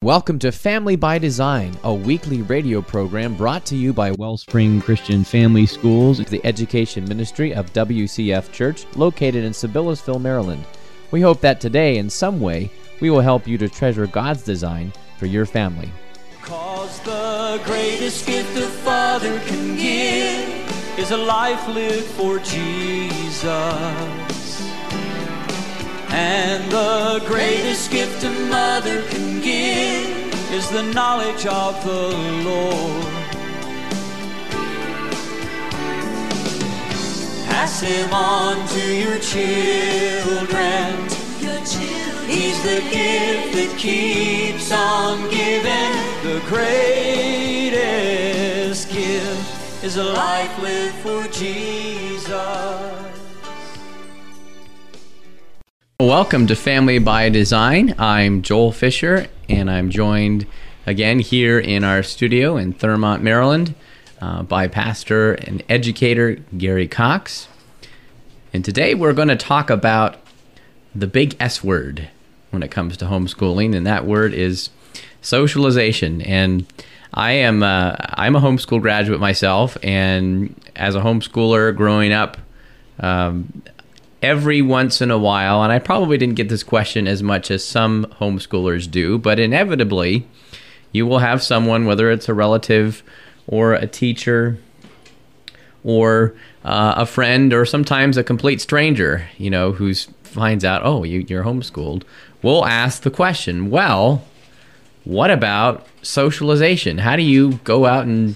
Welcome to Family by Design, a weekly radio program brought to you by Wellspring Christian Family Schools, the education ministry of WCF Church, located in Sibyllesville, Maryland. We hope that today, in some way, we will help you to treasure God's design for your family. 'Cause the greatest gift a father can give is a life lived for Jesus. And the greatest gift a mother can give is the knowledge of the Lord. Pass him on to your children. He's the gift that keeps on giving. The greatest gift is a life lived for Jesus. Welcome to Family by Design. I'm Joel Fisher, and I'm joined again here in our studio in Thurmont, Maryland, by pastor and educator Gary Cox. And today we're going to talk about the big S word when it comes to homeschooling, and that word is socialization. And I'm a homeschool graduate myself, and as a homeschooler growing up, every once in a while, and I probably didn't get this question as much as some homeschoolers do, but inevitably you will have someone, whether it's a relative or a teacher or a friend or sometimes a complete stranger, who finds out, oh, you're homeschooled, will ask the question, well, what about socialization? How do you go out and,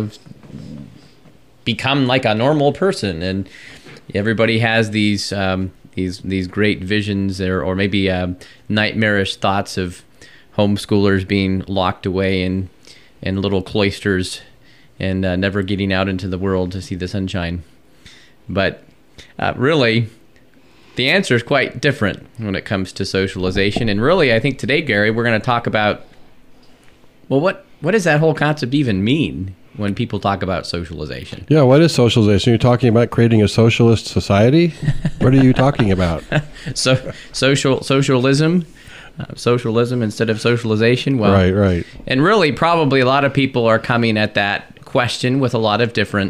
become like a normal person? And everybody has these great visions or maybe nightmarish thoughts of homeschoolers being locked away in little cloisters and never getting out into the world to see the sunshine. But really, the answer is quite different when it comes to socialization. And really, I think today, Gary, we're going to talk about, well, what does that whole concept even mean when people talk about socialization? Yeah, what is socialization? You're talking about creating a socialist society? What are you talking about? Socialism instead of socialization. Well, right. And really, probably a lot of people are coming at that question with a lot of different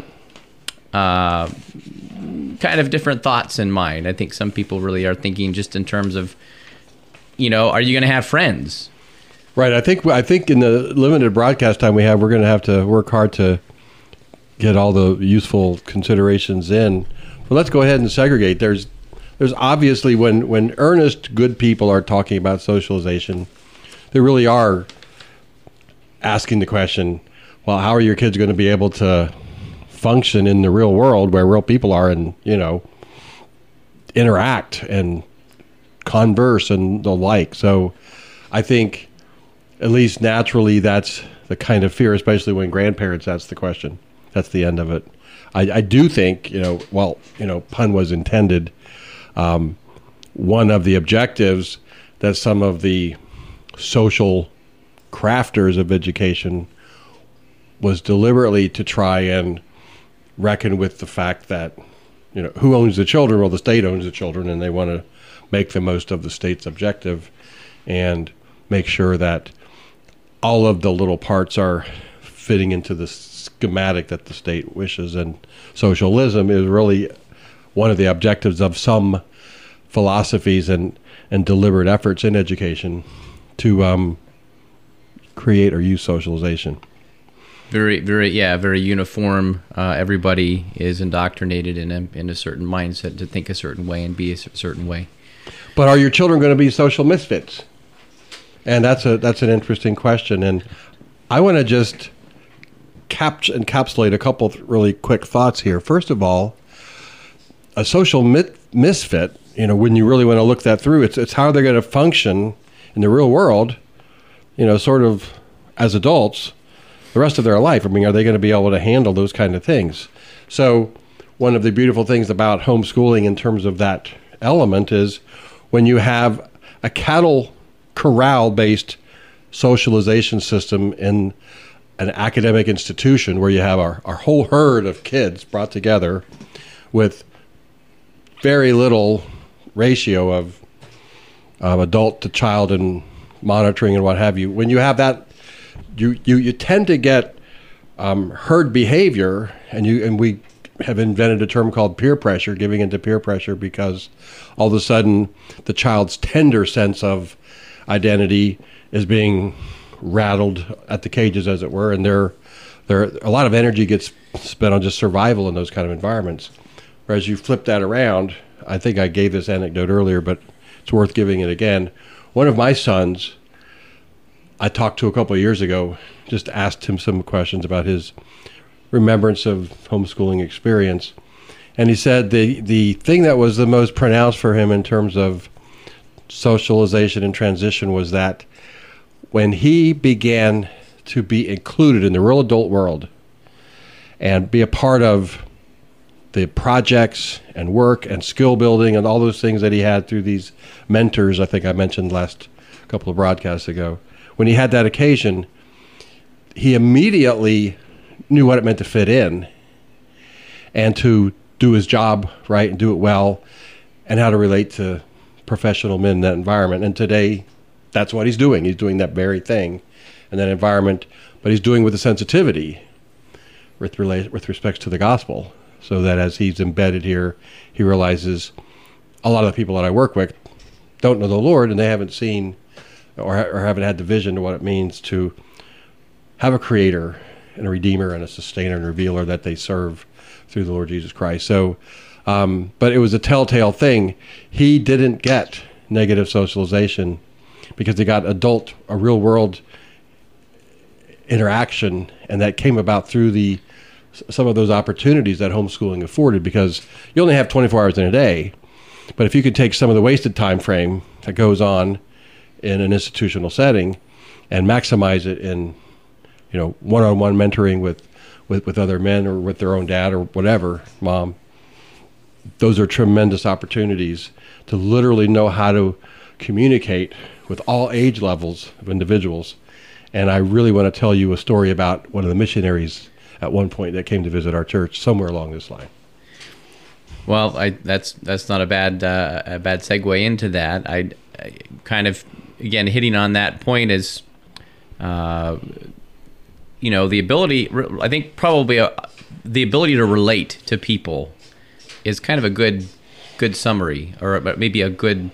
different thoughts in mind. I think some people really are thinking just in terms of, are you going to have friends? Right. I think in the limited broadcast time we have, we're going to have to work hard to get all the useful considerations in. But let's go ahead and segregate. There's obviously when earnest good people are talking about socialization, they really are asking the question, well, how are your kids going to be able to function in the real world where real people are and, interact and converse and the like. So I think at least naturally that's the kind of fear, especially when grandparents ask the question. That's the end of it. I do think, pun was intended. One of the objectives that some of the social crafters of education was deliberately to try and reckon with the fact that, who owns the children? Well, the state owns the children, and they want to make the most of the state's objective and make sure that all of the little parts are fitting into the schematic that the state wishes. And socialism is really one of the objectives of some philosophies and deliberate efforts in education to create or use socialization. Very, very uniform. Everybody is indoctrinated in a certain mindset to think a certain way and be a certain way. But are your children going to be social misfits? And that's an interesting question. And I want to just encapsulate a couple of really quick thoughts here. First of all, a social misfit, when you really want to look that through, it's how they're going to function in the real world, sort of as adults, the rest of their life. I mean, are they going to be able to handle those kind of things? So one of the beautiful things about homeschooling in terms of that element is when you have a cattle corral-based socialization system in an academic institution where you have our whole herd of kids brought together with very little ratio of adult to child and monitoring and what have you. When you have that, you tend to get herd behavior, and we have invented a term called peer pressure, giving into peer pressure, because all of a sudden the child's tender sense of identity is being rattled at the cages, as it were, and there a lot of energy gets spent on just survival in those kind of environments. Whereas you flip that around, I think I gave this anecdote earlier, but it's worth giving it again. One of my sons, I talked to a couple of years ago, just asked him some questions about his remembrance of homeschooling experience. And he said the thing that was the most pronounced for him in terms of socialization and transition was that when he began to be included in the real adult world and be a part of the projects and work and skill building and all those things that he had through these mentors, I think I mentioned last couple of broadcasts ago, when he had that occasion, he immediately knew what it meant to fit in and to do his job right and do it well, and how to relate to professional men in that environment. And today, that's what he's doing. He's doing that very thing in that environment, but he's doing with a sensitivity with respect to the gospel, so that as he's embedded here, he realizes a lot of the people that I work with don't know the Lord, and they haven't seen or haven't had the vision to what it means to have a creator and a redeemer and a sustainer and revealer that they serve through the Lord Jesus Christ. So, but it was a telltale thing. He didn't get negative socialization because he got a real world interaction, and that came about through some of those opportunities that homeschooling afforded, because you only have 24 hours in a day. But if you could take some of the wasted time frame that goes on in an institutional setting and maximize it in one-on-one mentoring with other men, or with their own dad or whatever, mom, those are tremendous opportunities to literally know how to communicate with all age levels of individuals. And I really want to tell you a story about one of the missionaries at one point that came to visit our church somewhere along this line. Well, that's not a bad segue into that. I kind of, again, hitting on that point is, the ability, I think probably the ability to relate to people is kind of a good summary, or maybe a good,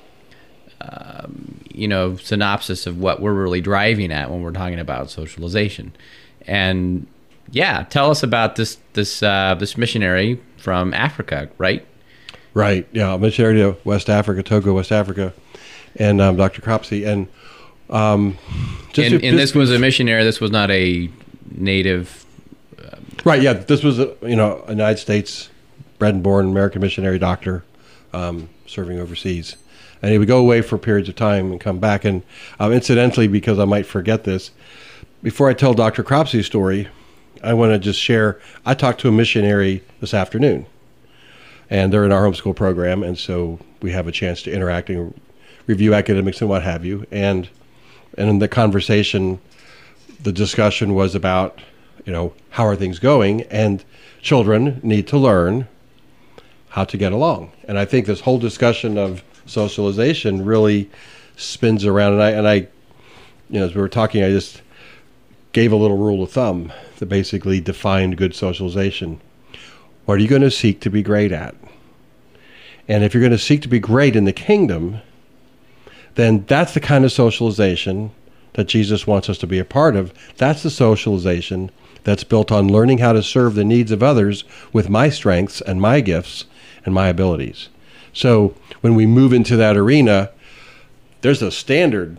synopsis of what we're really driving at when we're talking about socialization. And yeah, tell us about this missionary from Africa, right? Right. Yeah, a missionary to West Africa, Togo, West Africa, and Dr. Cropsey. And this was a missionary. This was not a native. Right. Yeah. This was a United States bred and born American missionary doctor serving overseas, and he would go away for periods of time and come back. And incidentally, because I might forget this, before I tell Dr. Cropsey's story, I want to just share, I talked to a missionary this afternoon, and they're in our homeschool program, and so we have a chance to interact and review academics and what have you. And in the conversation, the discussion was about, how are things going? And children need to learn how to get along. And I think this whole discussion of socialization really spins around. And I as we were talking, I just gave a little rule of thumb that basically defined good socialization. What are you going to seek to be great at? And if you're going to seek to be great in the kingdom, then that's the kind of socialization that Jesus wants us to be a part of. That's the socialization that's built on learning how to serve the needs of others with my strengths and my gifts and my abilities. So when we move into that arena, there's a standard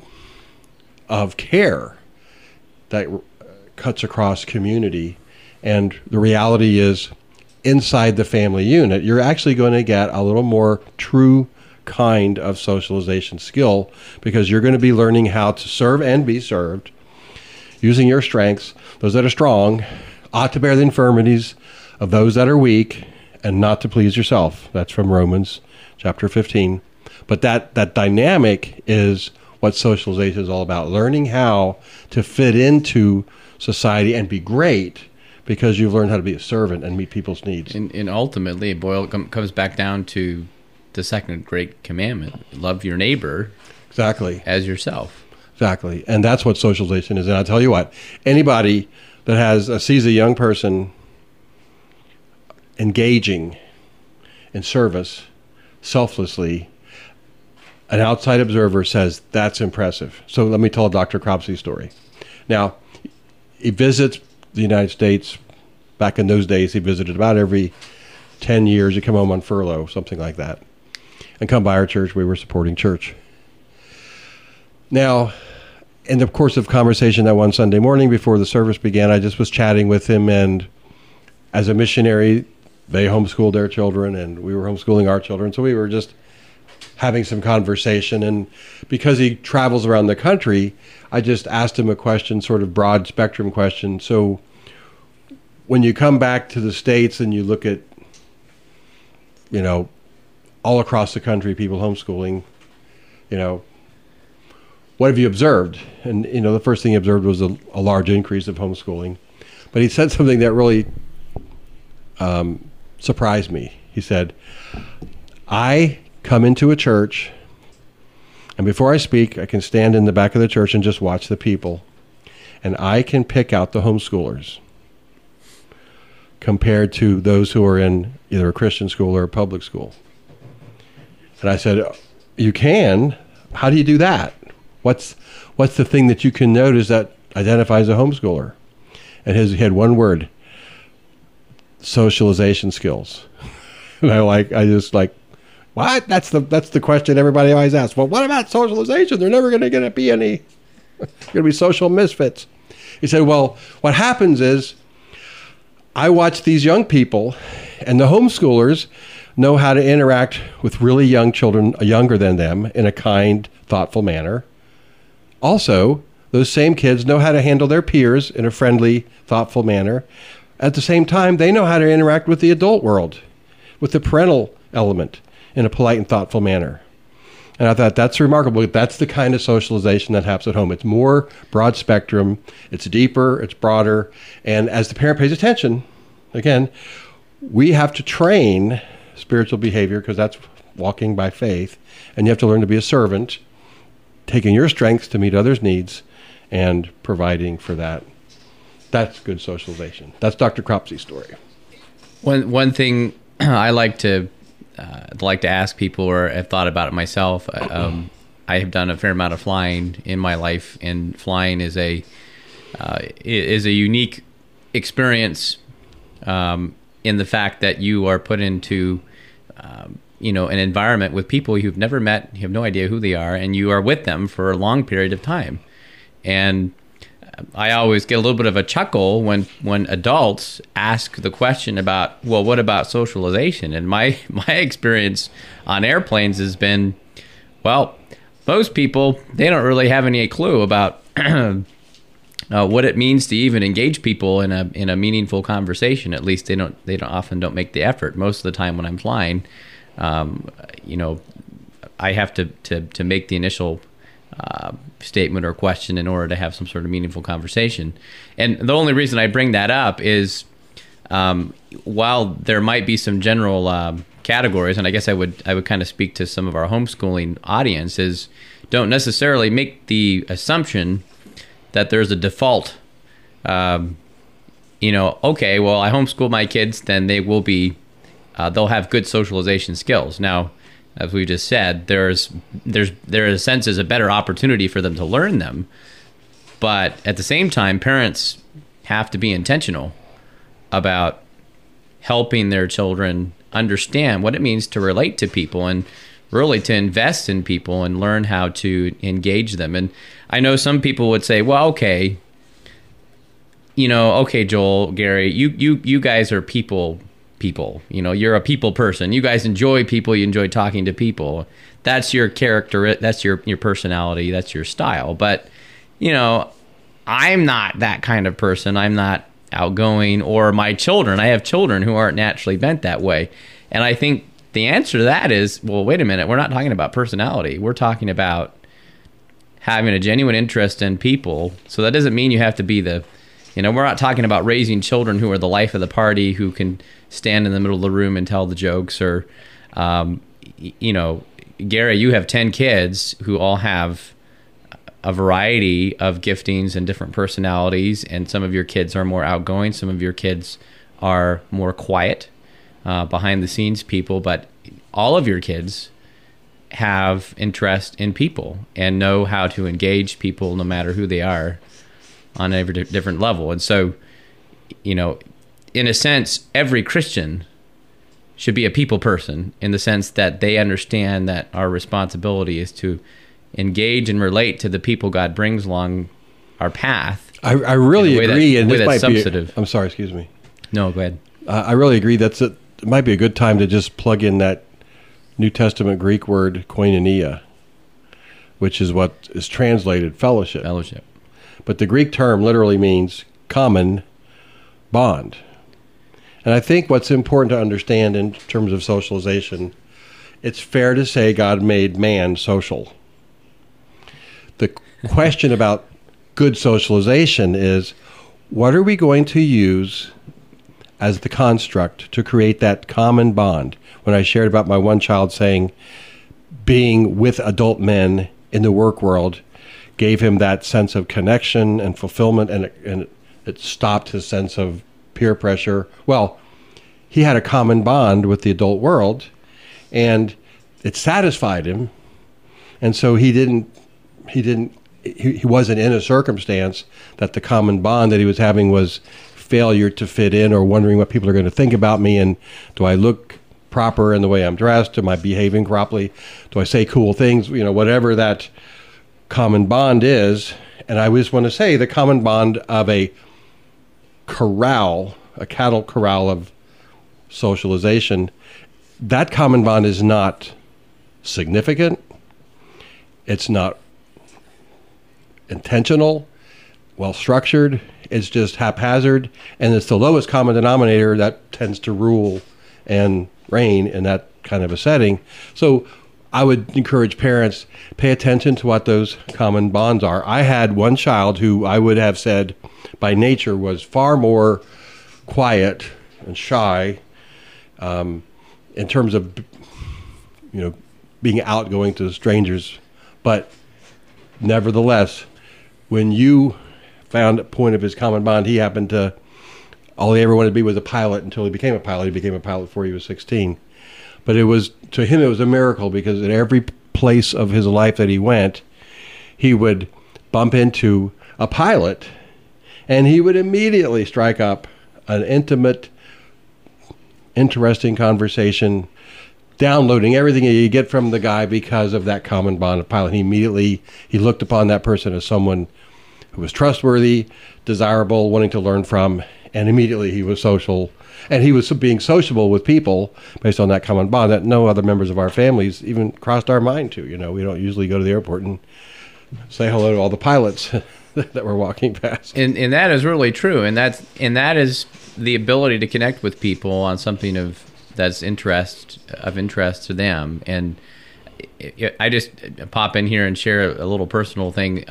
of care that cuts across community. And the reality is, inside the family unit, you're actually going to get a little more true kind of socialization skill, because you're going to be learning how to serve and be served using your strengths. Those that are strong ought to bear the infirmities of those that are weak, and not to please yourself. That's from Romans chapter 15. But that dynamic is what socialization is all about, learning how to fit into society and be great because you've learned how to be a servant and meet people's needs. And ultimately, it comes back down to the second great commandment: love your neighbor exactly as yourself. Exactly. And that's what socialization is. And I'll tell you what, anybody that sees a young person engaging in service selflessly, an outside observer says that's impressive. So let me tell Dr. Cropsey's story. Now, he visits the United States. Back in those days, he visited about every 10 years. He'd come home on furlough, something like that, and come by our church. We were supporting church. Now, in the course of conversation that one Sunday morning before the service began, I just was chatting with him, and as a missionary, they homeschooled their children, and we were homeschooling our children, so we were just having some conversation. And because he travels around the country, I just asked him a question, sort of broad spectrum question. So when you come back to the States and you look at, all across the country, people homeschooling, what have you observed? And, the first thing he observed was a large increase of homeschooling. But he said something that really surprised me. He said, I come into a church, and before I speak, I can stand in the back of the church and just watch the people, and I can pick out the homeschoolers compared to those who are in either a Christian school or a public school. And I said, you can? How do you do that? What's the thing that you can notice that identifies a homeschooler? And he had one word: socialization skills. And I just what? That's the question everybody always asks. Well, what about socialization? They're never going to be any. They're going to be social misfits. He said, well, what happens is I watch these young people, and the homeschoolers know how to interact with really young children, younger than them, in a kind, thoughtful manner. Also, those same kids know how to handle their peers in a friendly, thoughtful manner. At the same time, they know how to interact with the adult world, with the parental element, in a polite and thoughtful manner. And I thought that's remarkable. That's the kind of socialization that happens at home. It's more broad spectrum, it's deeper, it's broader. And as the parent pays attention, again, we have to train spiritual behavior, because that's walking by faith. And you have to learn to be a servant, taking your strengths to meet others' needs and providing for that. That's good socialization. That's Dr. Cropsey's story. One thing I like to ask people, or have thought about it myself. I have done a fair amount of flying in my life, and flying is a unique experience in the fact that you are put into an environment with people you've never met, you have no idea who they are, and you are with them for a long period of time. And I always get a little bit of a chuckle when adults ask the question about, well, what about socialization? And my experience on airplanes has been, well, most people, they don't really have any clue about what it means to even engage people in a meaningful conversation. At least they often don't make the effort. Most of the time when I'm flying, I have to make the initial statement or question in order to have some sort of meaningful conversation. And the only reason I bring that up is, while there might be some general categories, and I guess I would kind of speak to some of our homeschooling audience, is don't necessarily make the assumption that there's a default, okay, well, I homeschool my kids, then they will be, they'll have good socialization skills. Now, as we just said, there in a sense is a better opportunity for them to learn them. But at the same time, parents have to be intentional about helping their children understand what it means to relate to people, and really to invest in people and learn how to engage them. And I know some people would say, well, okay, Joel, Gary, you guys are people, you're a people person. You guys enjoy people. You enjoy talking to people. That's your character. That's your personality. That's your style. But, I'm not that kind of person. I'm not outgoing. Or my children. I have children who aren't naturally bent that way. And I think the answer to that is, well, wait a minute. We're not talking about personality. We're talking about having a genuine interest in people. So that doesn't mean you have to be we're not talking about raising children who are the life of the party, who can stand in the middle of the room and tell the jokes, or, Gary, you have 10 kids who all have a variety of giftings and different personalities, and some of your kids are more outgoing, some of your kids are more quiet, behind the scenes people, but all of your kids have interest in people and know how to engage people no matter who they are on every different level. And so, you know, in a sense, every Christian should be a people person, in the sense that they understand that our responsibility is to engage and relate to the people God brings along our path. I really agree, and this might substantive. I'm sorry, excuse me. No, go ahead. I really agree. It might be a good time to just plug in that New Testament Greek word koinonia, which is what is translated fellowship. Fellowship. But the Greek term literally means common bond. And I think what's important to understand in terms of socialization, it's fair to say God made man social. The question about good socialization is, what are we going to use as the construct to create that common bond? When I shared about my one child saying being with adult men in the work world gave him that sense of connection and fulfillment, and it stopped his sense of peer pressure. Well, he had a common bond with the adult world, and it satisfied him. And so he wasn't in a circumstance that the common bond that he was having was failure to fit in, or wondering what people are going to think about me, and do I look proper in the way I'm dressed? Am I behaving properly? Do I say cool things? You know, whatever that common bond is. And I just want to say the common bond of a corral, a cattle corral of socialization, that common bond is not significant. It's not intentional, well structured. It's just haphazard, and it's the lowest common denominator that tends to rule and reign in that kind of a setting. So I would encourage parents, pay attention to what those common bonds are. I had one child who I would have said by nature was far more quiet and shy, in terms of, you know, being outgoing to strangers. But nevertheless, when you found a point of his common bond, he happened to, all he ever wanted to be was a pilot until he became a pilot. He became a pilot before he was 16. But it was, to him, it was a miracle, because at every place of his life that he went, he would bump into a pilot, and he would immediately strike up an intimate, interesting conversation, downloading everything you get from the guy because of that common bond of pilot. He looked upon that person as someone who was trustworthy, desirable, wanting to learn from, and immediately he was social. And he was being sociable with people based on that common bond that no other members of our families even crossed our mind to. You know, we don't usually go to the airport and say hello to all the pilots that were walking past. And that is really true. And that is the ability to connect with people on something that's interest to them. And I just pop in here and share a little personal thing.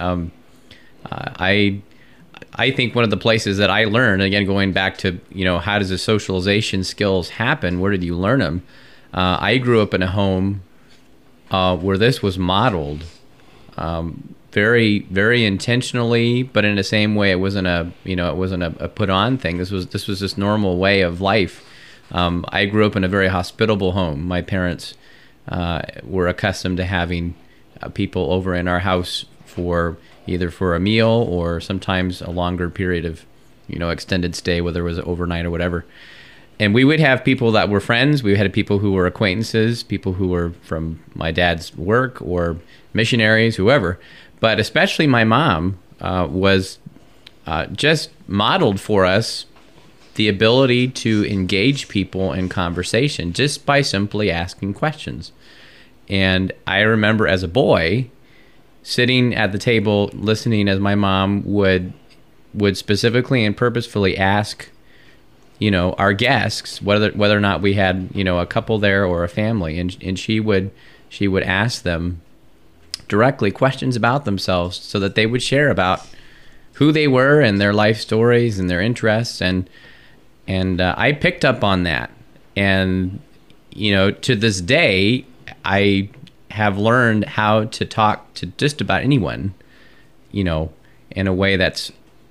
I think one of the places that I learned, again, going back to, you know, how does the socialization skills happen? Where did you learn them? I grew up in a home where this was modeled very, very intentionally, but in the same way, it wasn't a put on thing. This was this normal way of life. I grew up in a very hospitable home. My parents were accustomed to having people over in our house either for a meal or sometimes a longer period of, you know, extended stay, whether it was overnight or whatever. And we would have people that were friends. We had people who were acquaintances, people who were from my dad's work or missionaries, whoever. But especially my mom was just modeled for us the ability to engage people in conversation just by simply asking questions. And I remember as a boy sitting at the table listening as my mom would specifically and purposefully ask, you know, our guests whether or not we had, you know, a couple there or a family, and she would ask them directly questions about themselves so that they would share about who they were and their life stories and their interests, and I picked up on that. And, you know, to this day I have learned how to talk to just about anyone in a way that's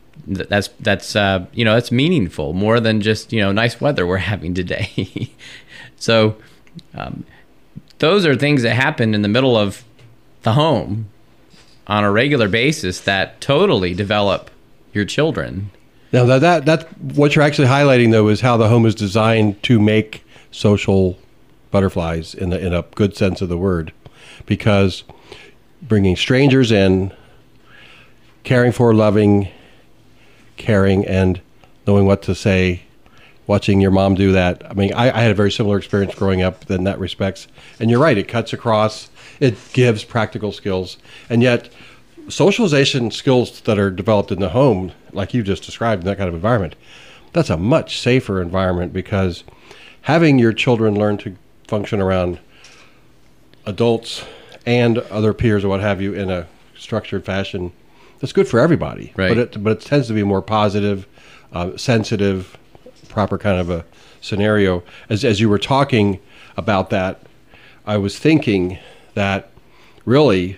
that's meaningful, more than just nice weather we're having today. So those are things that happen in the middle of the home on a regular basis that totally develop your children. Now that what you're actually highlighting, though, is how the home is designed to make social butterflies in a good sense of the word, because bringing strangers in, caring for, loving, caring, and knowing what to say, watching your mom do that. I mean, I had a very similar experience growing up in that respects. And you're right, it cuts across, it gives practical skills. And yet, socialization skills that are developed in the home, like you just described, in that kind of environment, that's a much safer environment, because having your children learn to function around adults and other peers or what have you in a structured fashion, that's good for everybody. Right. But it tends to be more positive, sensitive, proper kind of a scenario. As you were talking about that, I was thinking that really,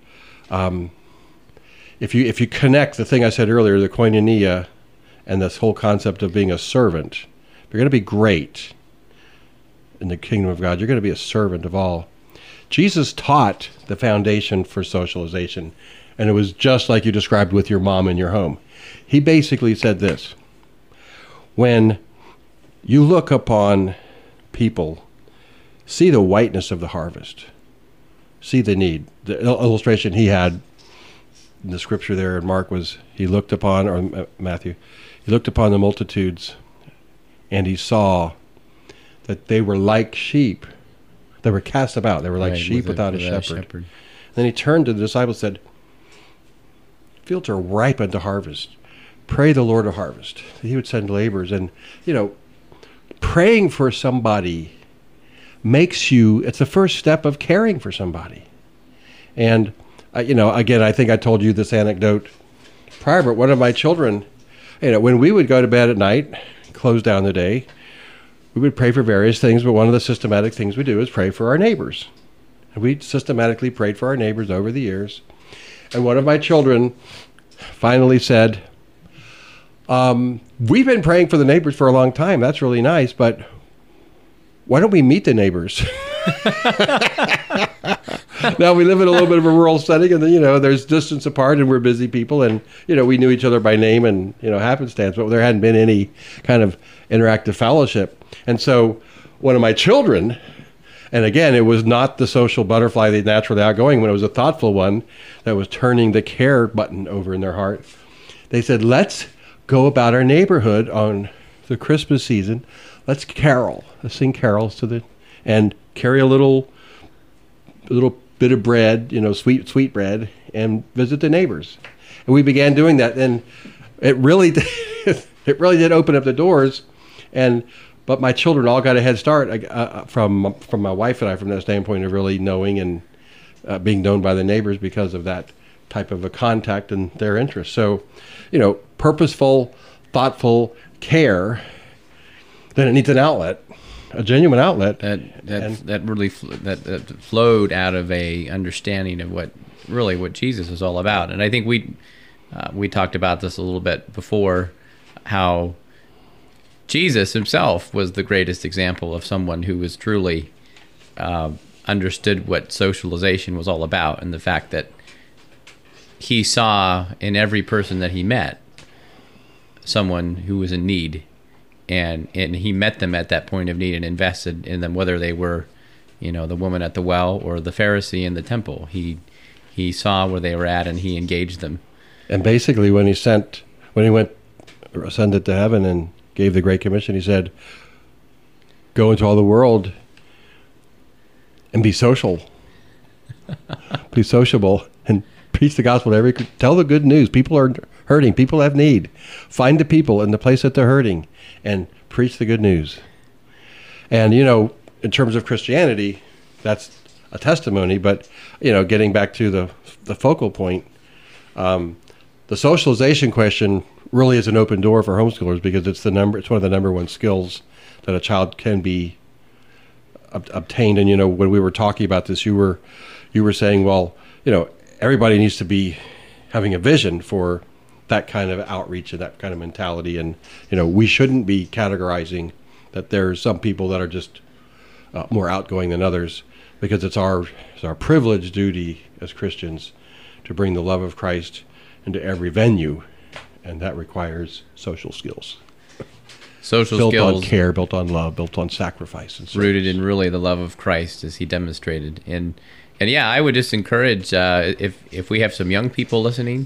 if you connect the thing I said earlier, the koinonia, and this whole concept of being a servant, if you're going to be great in the kingdom of God, you're going to be a servant of all. Jesus taught the foundation for socialization, and it was just like you described with your mom in your home. He basically said this: when you look upon people, see the whiteness of the harvest, see the need. The illustration he had in the scripture there in Mark was, he looked upon, or Matthew, he looked upon the multitudes, and he saw that they were like sheep. They were cast about. They were like sheep without a shepherd. Then he turned to the disciples and said, fields are ripe unto harvest. Pray the Lord of harvest. He would send laborers. And, praying for somebody makes you, it's the first step of caring for somebody. And, again, I think I told you this anecdote prior, but one of my children, when we would go to bed at night, close down the day, we would pray for various things, but one of the systematic things we do is pray for our neighbors. And we systematically prayed for our neighbors over the years. And one of my children finally said, we've been praying for the neighbors for a long time. That's really nice, but why don't we meet the neighbors? Now, we live in a little bit of a rural setting, and there's distance apart, and we're busy people, and we knew each other by name and happenstance, but there hadn't been any kind of interactive fellowship. And so one of my children, and again, it was not the social butterfly, the naturally outgoing one, it was a thoughtful one that was turning the care button over in their heart. They said, let's go about our neighborhood on the Christmas season. Let's carol. Let's sing carols and carry a little bit of bread, sweet bread, and visit the neighbors. And we began doing that, and it really did open up the doors. But my children all got a head start from my wife and I, from that standpoint of really knowing and being known by the neighbors because of that type of a contact and their interest. So, purposeful, thoughtful care. Then it needs an outlet, a genuine outlet. That really flowed out of a understanding of what Jesus is all about. And I think we talked about this a little bit before, how Jesus himself was the greatest example of someone who was truly understood what socialization was all about, and the fact that he saw in every person that he met someone who was in need, and he met them at that point of need and invested in them, whether they were, the woman at the well or the Pharisee in the temple. He saw where they were at, and he engaged them. And basically, when he ascended to heaven and gave the Great Commission, he said, go into all the world and be social. Be sociable and preach the gospel to every, tell the good news. People are hurting. People have need. Find the people in the place that they're hurting and preach the good news. And, in terms of Christianity, that's a testimony, but, getting back to the focal point, the socialization question really is an open door for homeschoolers, because it's one of the number one skills that a child can be obtained. And when we were talking about this, you were saying, well, everybody needs to be having a vision for that kind of outreach and that kind of mentality. And, we shouldn't be categorizing that there's some people that are just more outgoing than others, because it's our privileged duty as Christians to bring the love of Christ into every venue, and that requires social skills. Social built skills on care, built on love, built on sacrifice, and rooted in really the love of Christ as he demonstrated. And yeah, I would just encourage, if we have some young people listening,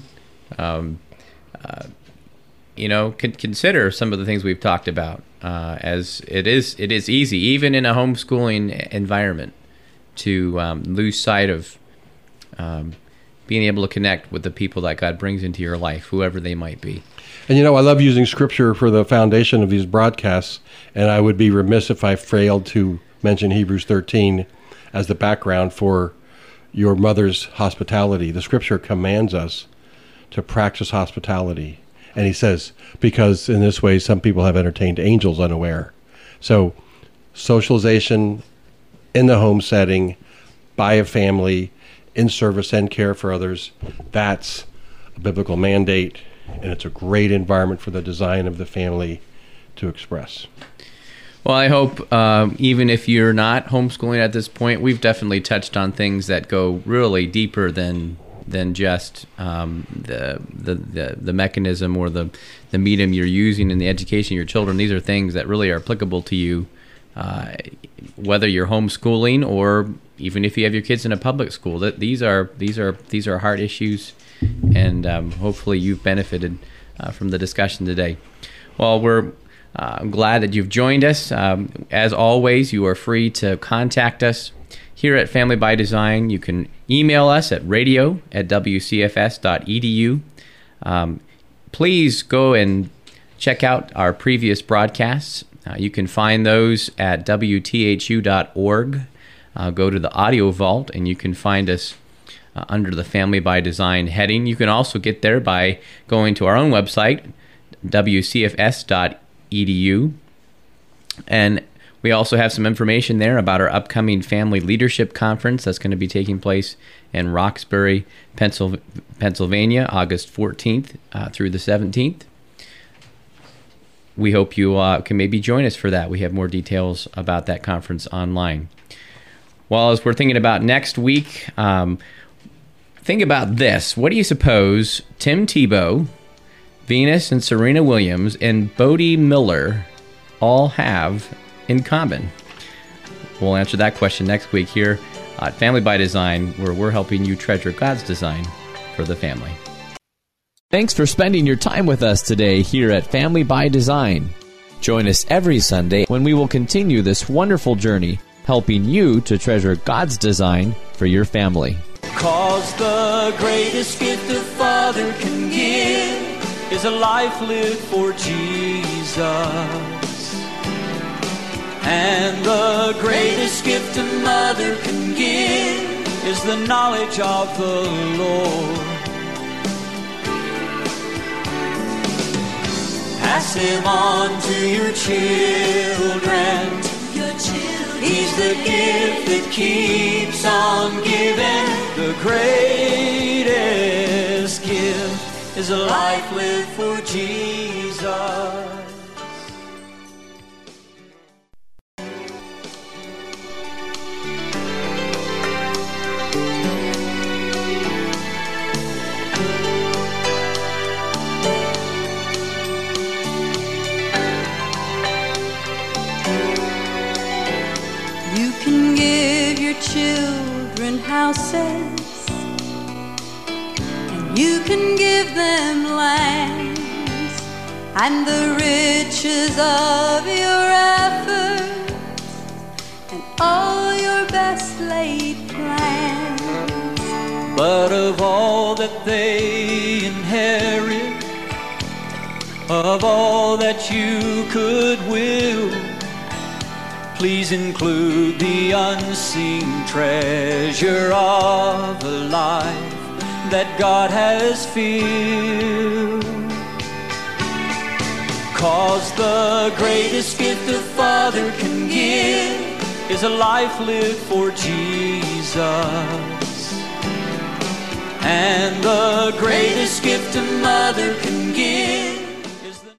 consider some of the things we've talked about, as it is easy, even in a homeschooling environment, to lose sight of being able to connect with the people that God brings into your life, whoever they might be. And I love using Scripture for the foundation of these broadcasts, and I would be remiss if I failed to mention Hebrews 13 as the background for your mother's hospitality. The Scripture commands us to practice hospitality. And he says, because in this way some people have entertained angels unaware. So socialization in the home setting, by a family, in service and care for others, that's a biblical mandate, and it's a great environment for the design of the family to express. Well, I hope even if you're not homeschooling at this point, we've definitely touched on things that go really deeper than just the mechanism or the medium you're using in the education of your children. These are things that really are applicable to you, whether you're homeschooling or even if you have your kids in a public school. That these are hard issues, and hopefully you've benefited from the discussion today. Well, we're glad that you've joined us. As always, you are free to contact us here at Family by Design. You can email us at radio@wcfs.edu. Please go and check out our previous broadcasts. You can find those at wthu.org. Go to the Audio Vault, and you can find us under the Family by Design heading. You can also get there by going to our own website, wcfs.edu. And we also have some information there about our upcoming Family Leadership Conference that's going to be taking place in Roxbury, Pennsylvania, August 14th through the 17th. We hope you can maybe join us for that. We have more details about that conference online. Well, as we're thinking about next week, think about this. What do you suppose Tim Tebow, Venus and Serena Williams, and Bode Miller all have in common? We'll answer that question next week here at Family by Design, where we're helping you treasure God's design for the family. Thanks for spending your time with us today here at Family by Design. Join us every Sunday when we will continue this wonderful journey, helping you to treasure God's design for your family. 'Cause the greatest gift a father can give is a life lived for Jesus. And the greatest gift a mother can give is the knowledge of the Lord. Pass him on to your children. He's the gift that keeps on giving. The greatest gift is a life lived for Jesus. Children houses, and you can give them lands, and the riches of your efforts, and all your best laid plans. But of all that they inherit, of all that you could will, please include the unseen treasure of a life that God has filled. 'Cause the greatest gift a father can give is a life lived for Jesus. And the greatest gift a mother can give